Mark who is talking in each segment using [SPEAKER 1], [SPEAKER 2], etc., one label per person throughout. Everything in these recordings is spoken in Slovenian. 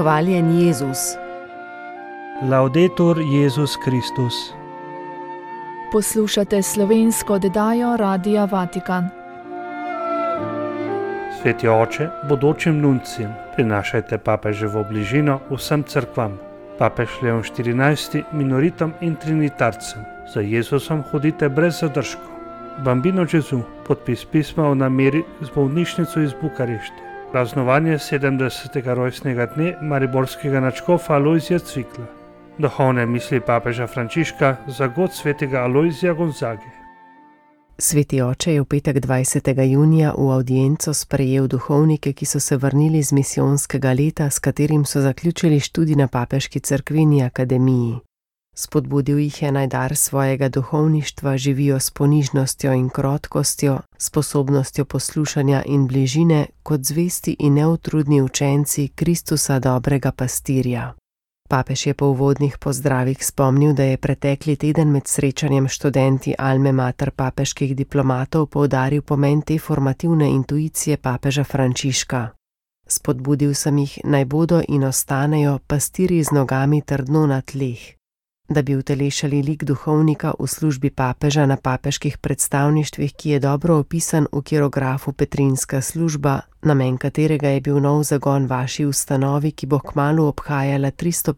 [SPEAKER 1] Hvaljen Jezus.
[SPEAKER 2] Laudetur Jezus Kristus.
[SPEAKER 3] Poslušate slovensko oddajo Radia Vatikan.
[SPEAKER 2] Sveti oče, bodočim nuncijem, prinašajte papeževo bližino vsem cerkvam. Papež Leon XIV minoritam in trinitarcem. Za Jezusom hodite brez zadržkov. Bambino Gesù, podpis pisma o nameri z bolnišnico iz Bukarešte. Praznovanje 70. rojstnega dne mariborskega nadškofa Alojzija Cvikla. Duhovne misli papeža Frančiška za god svetega Alojzija Gonzage.
[SPEAKER 1] Sveti oče je v petek 20. junija v avdienco sprejel duhovnike, ki so se vrnili z misijonskega leta, s katerim so zaključili študij na papeški cerkveni akademiji. Spodbudil jih je, naj dar svojega duhovništva živijo s ponižnostjo in krotkostjo, sposobnostjo poslušanja in bližine, kot zvesti in neutrudni učenci Kristusa dobrega pastirja. Papež je po uvodnih pozdravih spomnil, da je pretekli teden med srečanjem študenti Alme Mater papeških diplomatov poudaril pomen te formativne intuicije papeža Frančiška. Spodbudil sem jih, naj bodo in ostanejo pastirji z nogami trdno na tleh. Da bi utelešali lik duhovnika v službi papeža na papeških predstavništvih, ki je dobro opisan v kirografu Petrinska služba, namen katerega je bil nov zagon vaši ustanovi, ki bo kmalu obhajala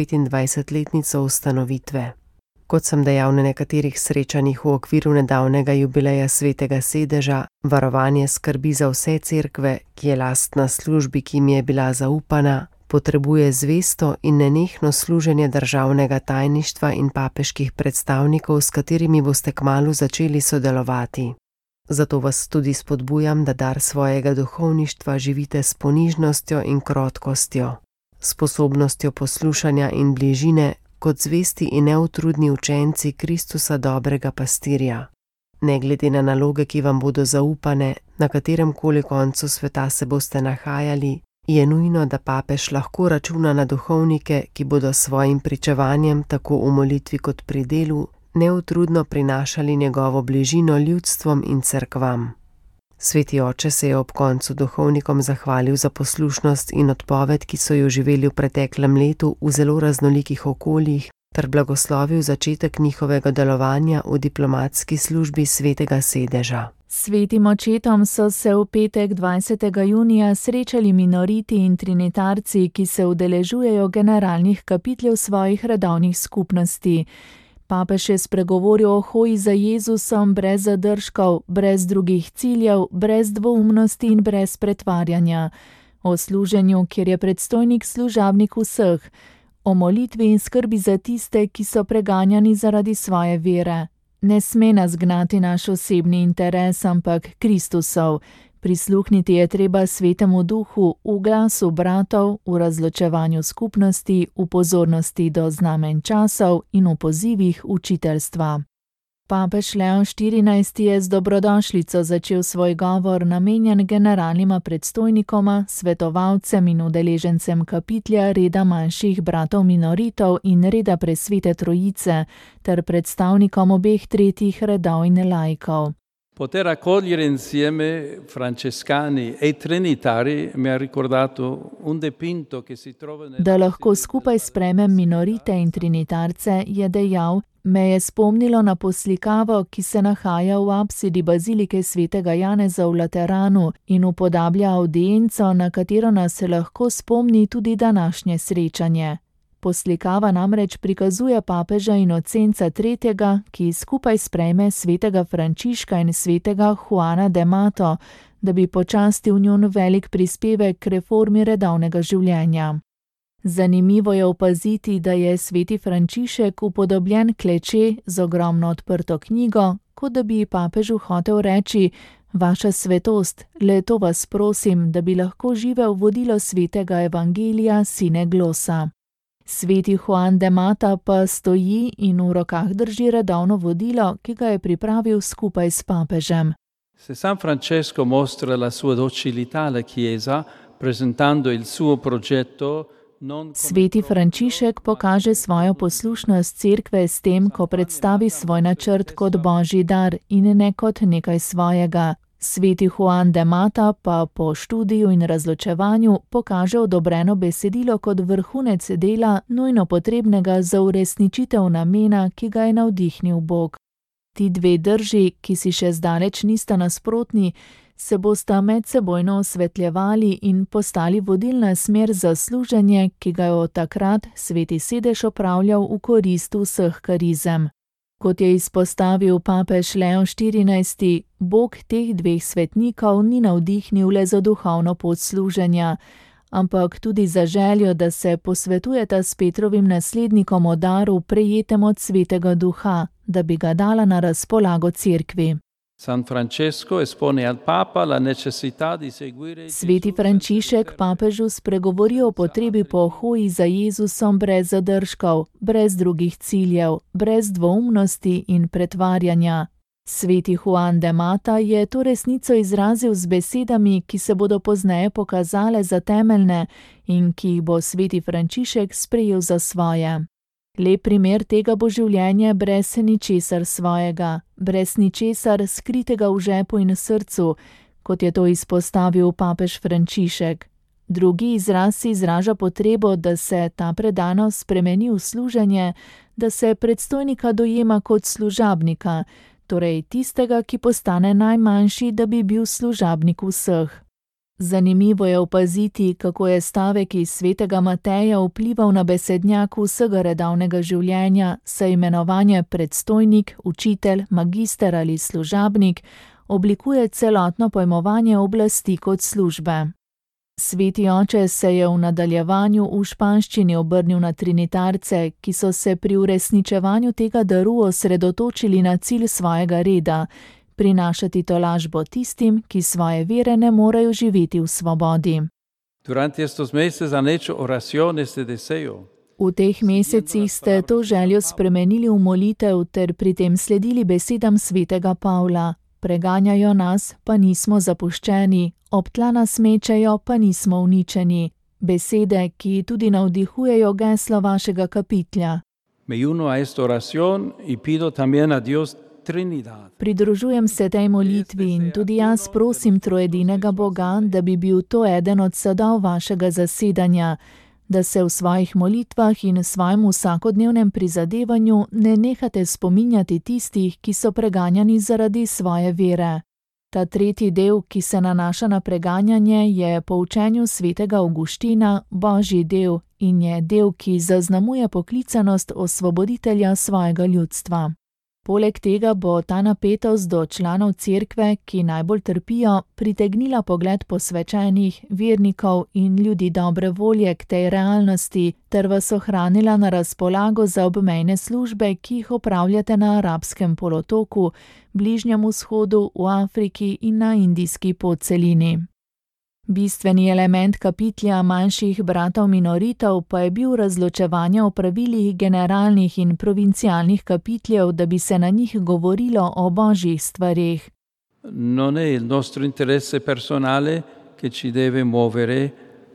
[SPEAKER 1] 325-letnico ustanovitve. Kot sem dejal na nekaterih srečanjih v okviru nedavnega jubileja Svetega sedeža, varovanje skrbi za vse cerkve, ki je lastna službi, ki mi je bila zaupana, potrebuje zvesto in nenehno služenje državnega tajništva in papeških predstavnikov, s katerimi boste kmalu začeli sodelovati. Zato vas tudi spodbujam, da dar svojega duhovništva živite s ponižnostjo in krotkostjo, sposobnostjo poslušanja in bližine, kot zvesti in neutrudni učenci Kristusa dobrega pastirja. Ne glede na naloge, ki vam bodo zaupane, na katerem koli koncu sveta se boste nahajali, je nujno, da papež lahko računa na duhovnike, ki bodo svojim pričevanjem, tako v molitvi kot pri delu, neutrudno prinašali njegovo bližino ljudstvom in cerkvam. Sveti oče se je ob koncu duhovnikom zahvalil za poslušnost in odpoved, ki so jo živeli v preteklem letu v zelo raznolikih okoljih, ter blagoslovil začetek njihovega delovanja v diplomatski službi Svetega sedeža.
[SPEAKER 3] Svetim očetom so se v petek 20. junija srečali minoriti in trinitarci, ki se udeležujejo generalnih kapitljev svojih redovnih skupnosti. Papež je spregovoril o hoji za Jezusom brez zadržkov, brez drugih ciljev, brez dvoumnosti in brez pretvarjanja. O služenju, kjer je predstojnik služabnik vseh. O molitvi in skrbi za tiste, ki so preganjani zaradi svoje vere. Ne sme nas gnati naš osebni interes, ampak Kristusov. Prisluhniti je treba Svetemu Duhu v glasu bratov, v razločevanju skupnosti, v pozornosti do znamen časov in v pozivih učiteljstva. Papež Leon XIV je z dobrodošlico začel svoj govor, namenjen generalnima predstojnikoma, svetovalcem in udeležencem kapitlja reda manjših bratov minoritov in reda Presvete Trojice, ter predstavnikom obeh tretjih redov in laikov.
[SPEAKER 4] Poter accogliere insieme francescani e trinitari mi ha ricordato un dipinto che si trova nel...
[SPEAKER 3] Da lahko skupaj sprejmem minorite in trinitarce, je dejal, me je spomnilo na poslikavo, ki se nahaja v apsidi bazilike svetega Janeza v Lateranu in upodablja avdienco, na katero nas se lahko spomni tudi današnje srečanje. Poslikava namreč prikazuje papeža Inocenca III., ki skupaj sprejme svetega Frančiška in svetega Juana de Mato, da bi počastil njun velik prispevek k reformi redovnega življenja. Zanimivo je opaziti, da je sveti Frančišek upodobljen kleče z ogromno odprto knjigo, kot da bi papežu hotel reči: Vaša svetost, le to vas prosim, da bi lahko živel vodilo svetega evangelija sine glosa. Sveti Juan de Mata pa stoji in v rokah drži redovno vodilo, ki ga je pripravil skupaj s papežem.
[SPEAKER 4] Se San Francesco mostra la sua docilità alla Chiesa, presentando il suo progetto.
[SPEAKER 3] Sveti Frančišek pokaže svojo poslušnost cerkve s tem, ko predstavi svoj načrt kot božji dar in ne kot nekaj svojega. Sveti Juan de Mata pa po študiju in razločevanju pokaže odobreno besedilo kot vrhunec dela nujno potrebnega za uresničitev namena, ki ga je navdihnil Bog. Ti dve drži, ki si še zdaleč nista nasprotni, se bosta medsebojno osvetljevali in postali vodilna smer za služenje, ki ga je od takrat Sveti sedež opravljal v korist vseh karizem. Kot je izpostavil papež Leon XIV, Bog teh dveh svetnikov ni navdihnil le za duhovno pot služenja, ampak tudi za željo, da se posvetujeta s Petrovim naslednikom o daru, prejetem od Svetega Duha, da bi ga dala na razpolago cerkvi. Sveti Frančišek papežu spregovori o potrebi po hoji za Jezusom brez zadržkov, brez drugih ciljev, brez dvoumnosti in pretvarjanja. Sveti Juan de Mata je to resnico izrazil z besedami, ki se bodo pozneje pokazale za temeljne in ki jih bo sveti Frančišek sprejel za svoje. Lep primer tega bo življenje brez ničesar svojega, brez ničesar skritega v žepu in srcu, kot je to izpostavil papež Frančišek. Drugi izraz izraža potrebo, da se ta predanost spremeni v služenje, da se predstojnika dojema kot služabnika, torej tistega, ki postane najmanjši, da bi bil služabnik vseh. Zanimivo je opaziti, kako je stavek iz svetega Mateja vplival na besednjak vsega redovnega življenja, saj imenovanje predstojnik, učitelj, magister ali služabnik oblikuje celotno pojmovanje oblasti kot službe. Sveti oče se je v nadaljevanju v španščini obrnil na trinitarce, ki so se pri uresničevanju tega daru osredotočili na cilj svojega reda, prinašati tolažbo tistim, ki svoje vere ne morejo živeti v svobodi. V teh mesecih ste to željo spremenili v molitev ter pri tem sledili besedam svetega Pavla. Preganjajo nas, pa nismo zapuščeni, ob tla nas mečejo, pa nismo uničeni. Besede, ki tudi navdihujejo geslo vašega kapitlja. Pridružujem se tej molitvi in tudi jaz prosim trojedinega Boga, da bi bil to eden od sadov vašega zasedanja, da se v svojih molitvah in svojem vsakodnevnem prizadevanju ne nehate spominjati tistih, ki so preganjani zaradi svoje vere. Ta tretji del, ki se nanaša na preganjanje, je po učenju svetega Avguština božji del in je del, ki zaznamuje poklicanost osvoboditelja svojega ljudstva. Poleg tega bo ta napetost do članov cerkve, ki najbolj trpijo, pritegnila pogled posvečenih, vernikov in ljudi dobre volje k tej realnosti, ter vas ohranila na razpolago za obmejne službe, ki jih opravljate na Arabskem polotoku, Bližnjem vzhodu, v Afriki in na Indijski podcelini. Bistveni element kapitlja manjših bratov minoritov pa je bil razločevanje o pravilih generalnih in provincialnih kapitljev, da bi se na njih govorilo o božjih stvareh.
[SPEAKER 4] Non è il nostro interesse personale che ci deve muovere,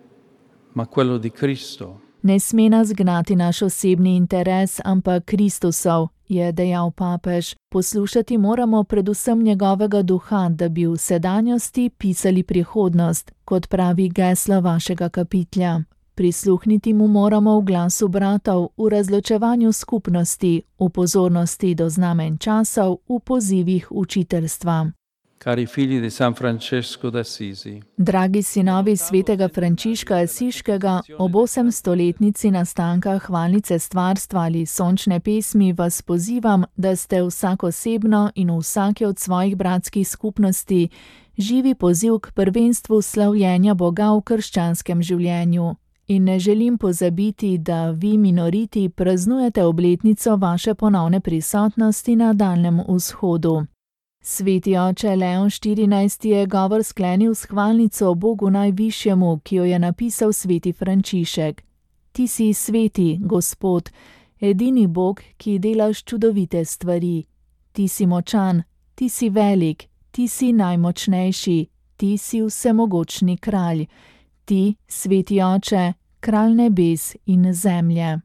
[SPEAKER 4] ma quello di Cristo.
[SPEAKER 3] Ne sme nas gnati naš osebni interes, ampak Kristusov, je dejal papež. Poslušati moramo predvsem njegovega duha, da bi v sedanjosti pisali prihodnost, kot pravi geslo vašega kapitlja. Prisluhniti mu moramo v glasu bratov, v razločevanju skupnosti, v pozornosti do znamen časov, v pozivih učiteljstva.
[SPEAKER 4] Cari figli di San Francesco d'Assisi.
[SPEAKER 3] Dragi sinovi svetega Frančiška Asiškega, ob 800-letnici nastanka hvalnice stvarstva ali sončne pesmi vas pozivam, da ste vsak osebno in v vsaki od svojih bratskih skupnosti živi poziv k prvenstvu slavljenja Boga v krščanskem življenju. In ne želim pozabiti, da vi minoriti praznujete obletnico vaše ponovne prisotnosti na Daljnem vzhodu. Sveti oče Leon XIV je govor sklenil s hvalnico Bogu najvišjemu, ki jo je napisal sveti Frančišek. Ti si sveti, Gospod, edini Bog, ki delaš čudovite stvari. Ti si močan, ti si velik, ti si najmočnejši, ti si vsemogočni kralj. Ti, sveti oče, kralj nebes in zemlje.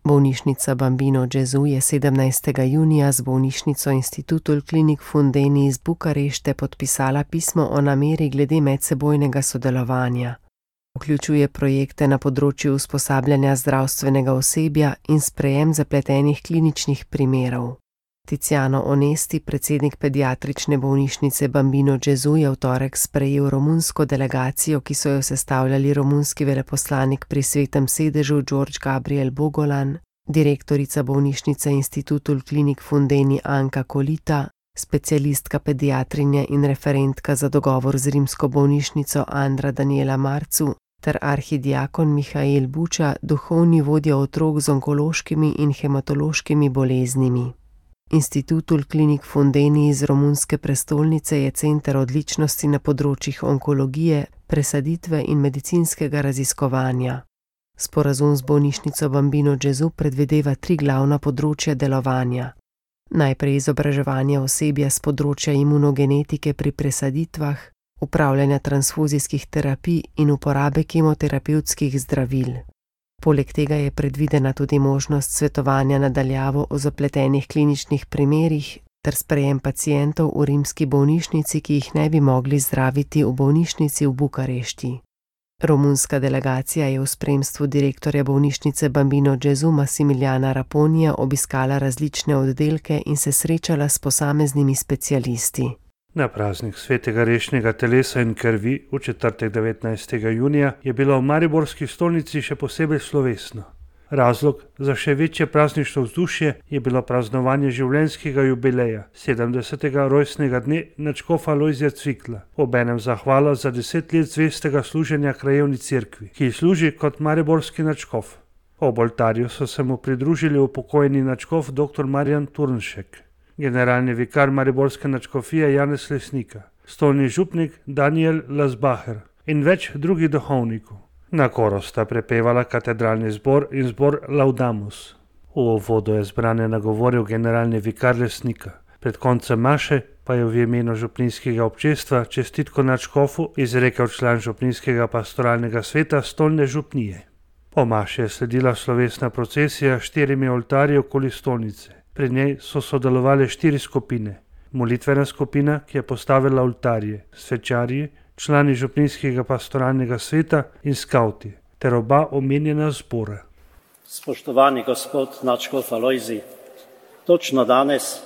[SPEAKER 1] Bolnišnica Bambino Gesù je 17. junija z bolnišnico Institutul Klinik Fundeni iz Bukarešte podpisala pismo o nameri glede medsebojnega sodelovanja. Vključuje projekte na področju usposabljanja zdravstvenega osebja in sprejem zapletenih kliničnih primerov. Tiziano Onesti, predsednik pediatrične bolnišnice Bambino Gesù, je v torek sprejel romunsko delegacijo, ki so jo sestavljali romunski veleposlanik pri Svetem sedežu George Gabriel Bogolan, direktorica bolnišnice Institutul Klinik Fundeni Anka Kolita, specialistka pediatrinja in referentka za dogovor z rimsko bolnišnico Andra Daniela Marcu ter arhidiakon Mihael Buča, duhovni vodja otrok z onkološkimi in hematološkimi boleznimi. Institutul Klinik Fundeni iz romunske prestolnice je center odličnosti na področjih onkologije, presaditve in medicinskega raziskovanja. Sporazum z bolnišnico Bambino Gesù predvideva 3 glavna področja delovanja. Najprej izobraževanje osebja z področja imunogenetike pri presaditvah, upravljanja transfuzijskih terapij in uporabe kemoterapevtskih zdravil. Poleg tega je predvidena tudi možnost svetovanja na daljavo o zapletenih kliničnih primerih ter sprejem pacientov v rimski bolnišnici, ki jih ne bi mogli zdraviti v bolnišnici v Bukarešti. Romunska delegacija je v spremstvu direktorja bolnišnice Bambino Gesù Massimiliana Raponija obiskala različne oddelke in se srečala s posameznimi specialisti.
[SPEAKER 2] Na praznik svetega rešnega telesa in krvi v četrtek 19. junija je bilo v mariborski stolnici še posebej slovesno. Razlog za še večje praznično vzdušje je bilo praznovanje življenjskega jubileja, 70. rojstnega dne nadškofa Lojzija Cvikla, obenem zahvala za 10 let zvestega služenja krajevni cerkvi, ki služi kot mariborski nadškof. Ob oltarju so se mu pridružili upokojeni nadškof dr. Marjan Turnšek, generalni vikar mariborske nadškofije Janez Lesnika, stolni župnik Daniel Lasbacher in več drugih duhovnikov. Na koru sta prepevala katedralni zbor in zbor Laudamus. V uvodu je zbrane nagovoril generalni vikar Lesnika. Pred koncem maše pa je v imenu župnijskega občestva čestitko nadškofu izrekel član župnijskega pastoralnega sveta stolne župnije. Po maši je sledila slovesna procesija s 4 oltarji okoli stolnice. Pri njej so sodelovali 4 skupine. Molitvena skupina, ki je postavila oltarje, svečarji, člani župnijskega pastoralnega sveta in skavti, ter oba omenjena zbora.
[SPEAKER 5] Spoštovani gospod nadškof Alojzij, točno danes,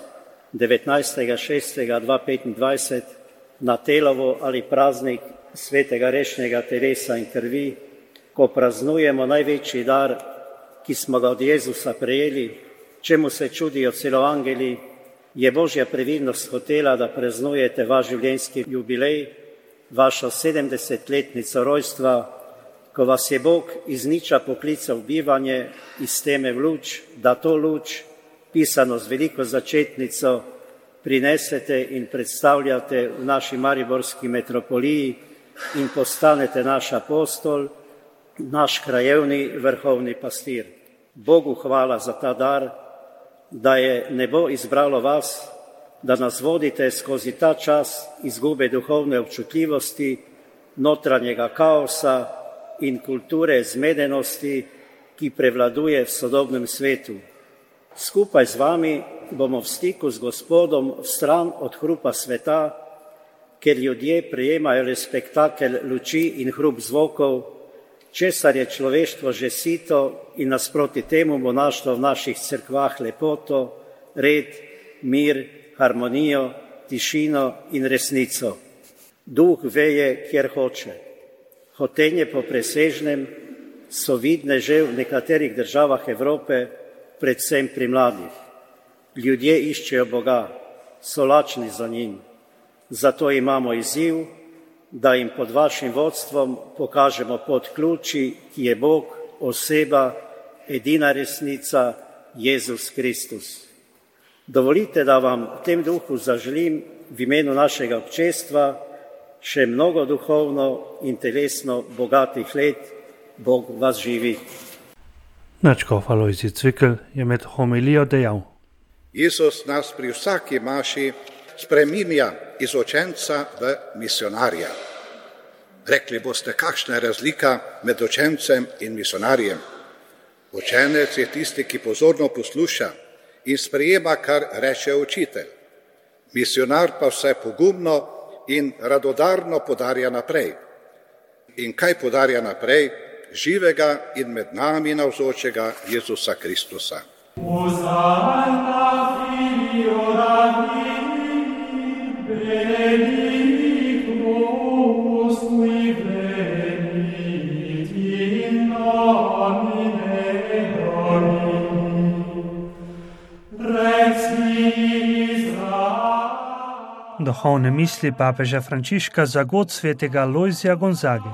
[SPEAKER 5] 19.6.2025, na Telovo ali praznik svetega rešnega telesa in krvi, ko praznujemo največji dar, ki smo ga od Jezusa prejeli, čemu se čudijo celo angeli, je Božja previdnost hotela, da praznujete vaš življenjski jubilej, vašo 70-letnico rojstva, ko vas je Bog iz niča poklical v bivanje, iz teme v luč, da to luč, pisano z veliko začetnico, prinesete in predstavljate v naši mariborski metropoliji in postanete naš apostol, naš krajevni vrhovni pastir. Bogu hvala za ta dar, da je nebo izbralo vas, da nas vodite skozi ta čas izgube duhovne občutljivosti, notranjega kaosa in kulture zmedenosti, ki prevladuje v sodobnem svetu. Skupaj z vami bomo v stiku z Gospodom vstran od hrupa sveta, ker ljudje prejemajo le spektakel luči in hrup zvokov, česar je človeštvo že sito in nasproti temu bo našlo v naših cerkvah lepoto, red, mir, harmonijo, tišino in resnico. Duh veje, kjer hoče. Hotenje po presežnem so vidne že v nekaterih državah Evrope, predvsem pri mladih. Ljudje iščejo Boga, so lačni za njim. Zato imamo izziv, da jim pod vašim vodstvom pokažemo pot ključi, ki je Bog, oseba, edina resnica, Jezus Kristus. Dovolite, da vam v tem duhu zaželim v imenu našega občestva še mnogo duhovno in telesno bogatih let. Bog vas živi.
[SPEAKER 2] Nadškof Alojzij Cvikl je med homilijo dejal:
[SPEAKER 6] Jezus nas pri vsaki maši spreminja iz učenca v misionarja. Rekli boste, kakšna je razlika med učencem in misionarjem? Učenec je tisti, ki pozorno posluša in sprejema, kar reče učitelj. Misionar pa vse pogumno in radodarno podarja naprej. In kaj podarja naprej? Živega in med nami navzočega Jezusa Kristusa.
[SPEAKER 2] Duhovne misli papeža Frančiška za god svetega Alojzija Gonzage.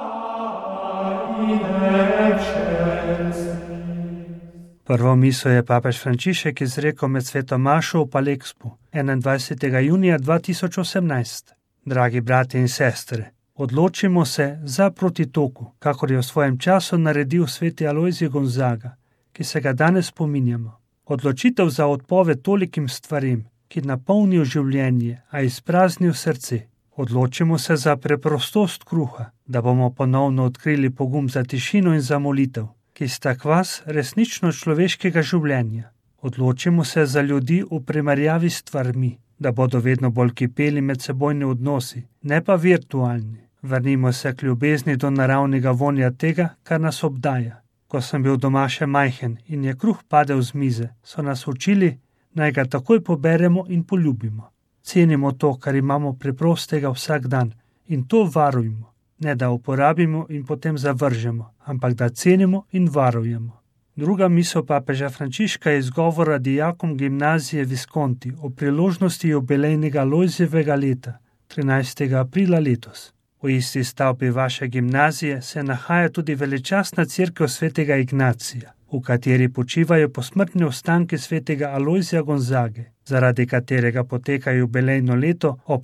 [SPEAKER 2] Prvo misel je papež Frančišek izrekel med sveto mašo v Palexpu 21. junija 2018. Dragi bratje in sestre, odločimo se za protitoku, kakor je v svojem času naredil sveti Alojzij Gonzaga, ki se ga danes spominjamo. Odločitev za odpoved tolikim stvarem, ki napolnijo življenje, a izpraznijo srce. Odločimo se za preprostost kruha, da bomo ponovno odkrili pogum za tišino in za molitev, ki sta kvas resnično človeškega življenja. Odločimo se za ljudi v primerjavi s stvarmi, da bodo vedno bolj kipeli medsebojni odnosi, ne pa virtualni. Vrnimo se k ljubezni do naravnega vonja tega, kar nas obdaja. Ko sem bil doma še majhen in je kruh padel z mize, so nas učili, naj ga takoj poberemo in poljubimo. Cenimo to, kar imamo preprostega vsak dan in to varujmo. Ne da uporabimo in potem zavržemo, ampak da cenimo in varujemo. Druga misel papeža Frančiška je izgovora dijakom gimnazije Visconti o priložnosti jubilejnega Alojzijevega leta, 13. aprila letos. V isti stavbi vaše gimnazije se nahaja tudi veličastna cerkev svetega Ignacija, v kateri počivajo posmrtni ostanki svetega Alojzija Gonzage, zaradi katerega poteka jubilejno leto ob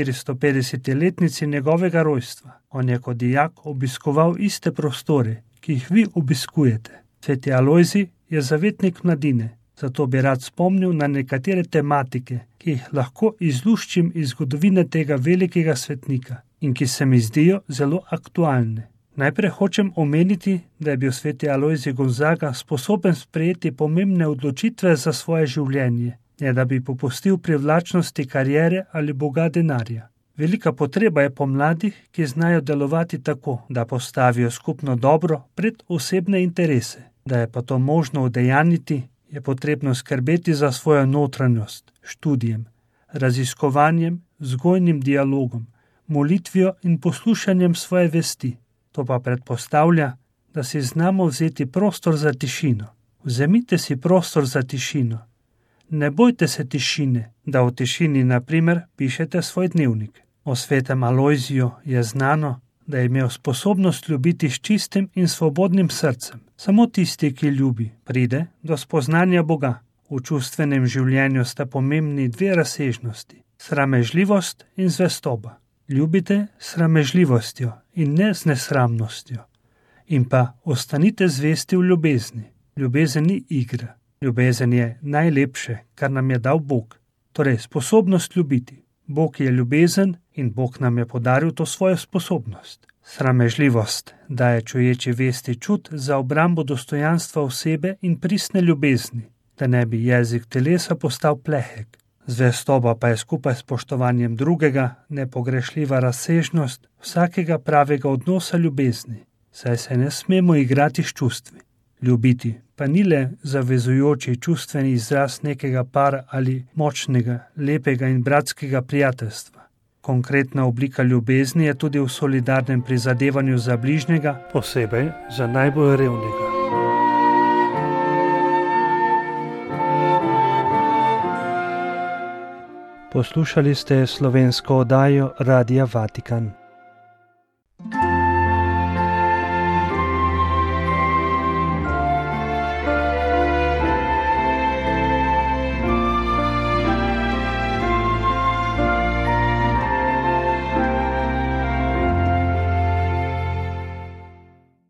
[SPEAKER 2] 450-letnici njegovega rojstva. On je kot dijak obiskoval iste prostore, ki jih vi obiskujete. Sveti Alojzij je zavetnik mladine, zato bi rad spomnil na nekatere tematike, ki jih lahko izluščim iz zgodovine tega velikega svetnika in ki se mi zdijo zelo aktualne. Najprej hočem omeniti, da je bil sveti Alojzij Gonzaga sposoben sprejeti pomembne odločitve za svoje življenje, ne da bi popustil privlačnosti kariere ali boga denarja. Velika potreba je po mladih, ki znajo delovati tako, da postavijo skupno dobro pred osebne interese. Da je pa to možno udejanjiti, je potrebno skrbeti za svojo notranjost, študijem, raziskovanjem, vzgojnim dialogom, molitvijo in poslušanjem svoje vesti. To pa predpostavlja, da si znamo vzeti prostor za tišino. Vzemite si prostor za tišino. Ne bojte se tišine, da v tišini, na primer, pišete svoj dnevnik. O svetem Alojziju je znano, da je imel sposobnost ljubiti s čistim in svobodnim srcem. Samo tisti, ki ljubi, pride do spoznanja Boga. V čustvenem življenju sta pomembni dve razsežnosti, sramežljivost in zvestoba. Ljubite s sramežljivostjo in ne z nesramnostjo. In pa ostanite zvesti v ljubezni. Ljubezen ni igra. Ljubezen je najlepše, kar nam je dal Bog. Torej, sposobnost ljubiti. Bog je ljubezen in Bog nam je podaril to svojo sposobnost. Sramežljivost daje čuječi vesti čut za obrambo dostojanstva osebe in pristne ljubezni, da ne bi jezik telesa postal plehek. Zvestoba pa je skupaj s spoštovanjem drugega nepogrešljiva razsežnost vsakega pravega odnosa ljubezni, saj se ne smemo igrati s čustvi. Ljubiti pa ni le zavezujoči čustveni izraz nekega para ali močnega, lepega in bratskega prijateljstva. Konkretna oblika ljubezni je tudi v solidarnem prizadevanju za bližnjega,
[SPEAKER 7] posebej za najbolj revnega. Poslušali ste slovensko oddajo Radia Vatikan.